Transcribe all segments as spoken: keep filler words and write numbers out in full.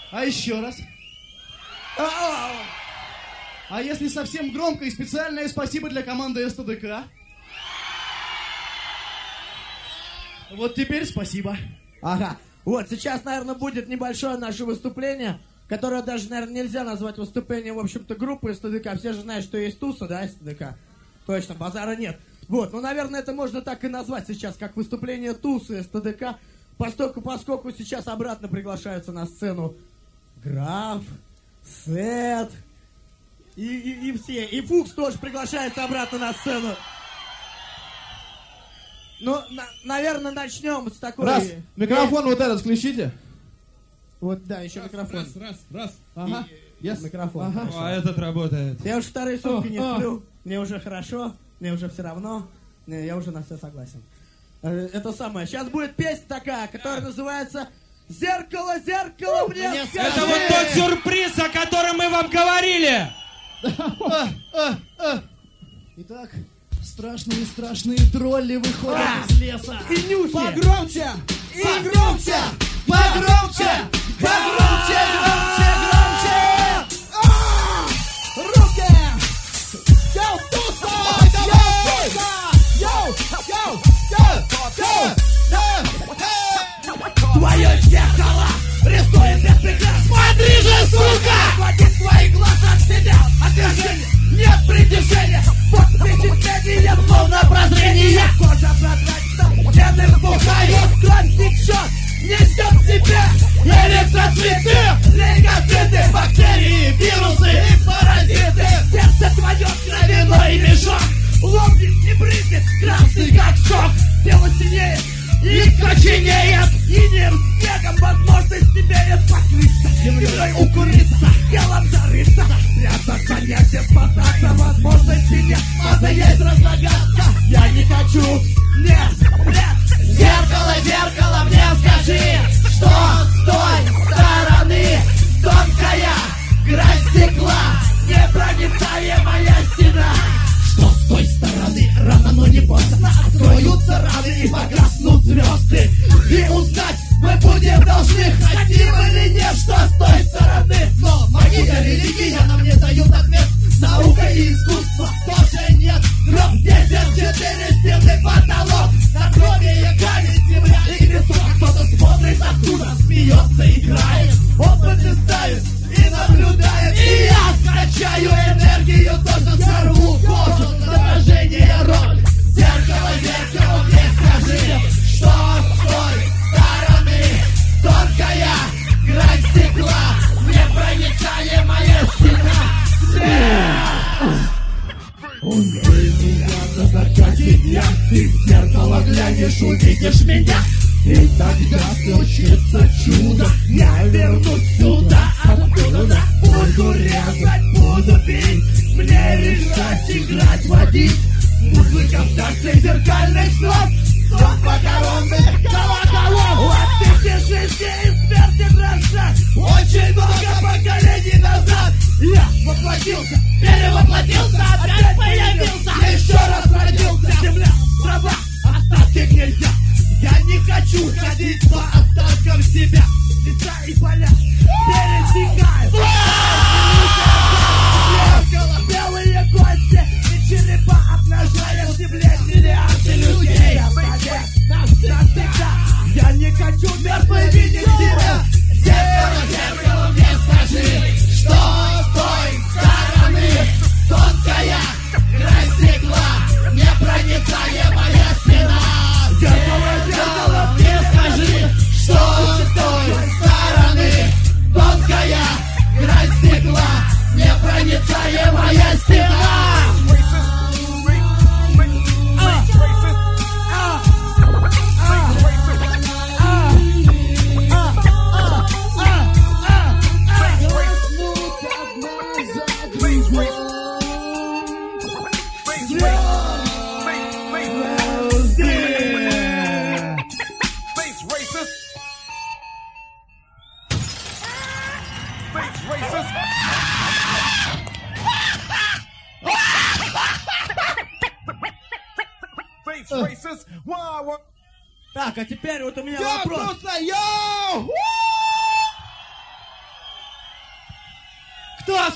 А еще раз. А если совсем громко, и специальное спасибо для команды СТДК. Вот теперь спасибо. Ага. Вот, сейчас, наверное, будет небольшое наше выступление, которое даже, наверное, нельзя назвать выступлением, в общем-то, группы СТДК. Все же знают, что есть туса, да, СТДК? Точно, базара нет. Вот, ну, наверное, это можно так и назвать сейчас, как выступление тусы СТДК, поскольку, поскольку сейчас обратно приглашаются на сцену Граф, Сет и, и, и все. И Фукс тоже приглашается обратно на сцену. Ну, на, наверное, начнем с такой... Раз, микрофон вот этот включите. Вот, да, еще раз, микрофон. Раз, раз, раз. Ага. И, yes. Микрофон. Ага. А этот работает. Я уже вторые сутки О, не о. сплю. Мне уже хорошо, мне уже все равно. Не, я уже на все согласен. Э, Это самое. Сейчас будет песня такая, которая называется «Зеркало, зеркало, мне, мне скажи!» Это вот тот сюрприз, о котором мы вам говорили. Итак, страшные-страшные тролли выходят А! из леса. И нюхи! Погромче! И Погромче! Погромче! Погромче! Громче! Громче! А! Руки! Йоу, туса! Йоу, туса! Йоу! Йоу! Йоу! Йоу! Твое зеркало рисует беспрекрас. Смотри же, сука! Отводит твои глаза от себя. Отражение, нет притяжения. Вот впечатление, словно прозрение. Кожа прозрачна, вены впухают. Кровь течет, несет в себе электроцветы, лейкоциты, бактерии, вирусы и паразиты. Сердце твое кровяной мешок, лопнет и брызнет, красный как сок. Тело синеет и коченеет, инеем, снегом возможность тебе покрыться, землей укрыться, телом зарыться, спрятаться, негде спасаться, возможности нет, надо есть разлагаться. Я не хочу, нет, нет. Зеркало, зеркало, мне скажи, что с той стороны тонкая грань стекла, непроницаемая стена. Что с той стороны рано, но не поздно откроются раны и погаснут звезды. И узнать мы будем должны, хотим или нет, что с той стороны. Но магия, религия нам не дают ответ. Наука и искусство тоже нет. Гроб десять, четыре стены, потолок. Надгробие, камень, земля и песок. Кто-то смотрит оттуда, смеется, играет. Опыты ставит и наблюдает. И я скачаю энергию, тоже сорву кожу. Отражение роль. Зеркало, зеркало, мне скажи, что с той стороны тонкая грань стекла, непроницаемая стена. Умей меня на закате дня, ты в зеркало глянешь, увидишь меня. И тогда случится чудо, я вернусь сюда, откуда буду резать, буду бить, мне решать, играть, водить. Музыка в такте зеркальных снов, сон похоронных колоколов. Вот ты тишишь и смерти дрожат, очень много поколений назад. Я воплотился, перевоплотился, опять появился, еще раз родился. Земля, трава, остатки нельзя. Я не хочу ходить по остаткам себя. Леса и поля пересекают. Зеркало, белые кости и черепа, обнажая в земле миллиарды людей. Оставят нас навсегда. Я не хочу мертвой видеть тебя. Зеркало, зеркало, мне скажи, что с той стороны тонкая грань стекла, непроницаемая стена. Зеркало, зеркало, мне скажи, что с той стороны тонкая грань стекла, непроницаемая стена. Так, а теперь вот у меня Йоу, вопрос. туса, йоу!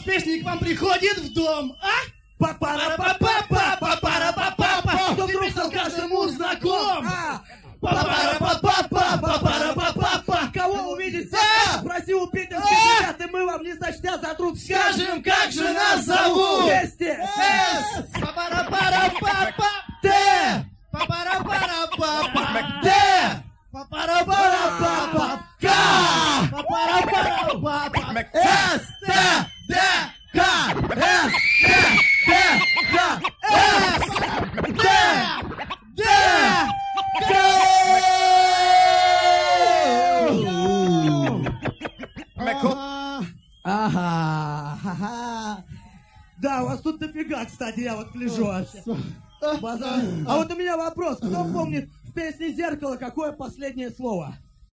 с песней к вам приходит в дом, а? Па-пара-па-па-па, па-пара-па-па-па. Кто вдруг стал каждому знаком? Па-пара-па-па-па, па-пара-па-па-па. Кого увидите? Спроси у питерских ребят, и мы вам не сочтя за труд скажем, как же нас зовут. Вместе. С! Па-пара-пара-па-па! Т. Па-пара-пара-па-па! Т. Па-пара-пара-па-па! К. Па-пара-пара-па-па! С. Т. Д. К. С. Т. Д. К. С. Т. Д. К. Ага, ага. Да, у вас тут дофига, кстати, я вот гляжу. А вот у меня вопрос. Кто помнит в песне «Зеркало» какое последнее слово?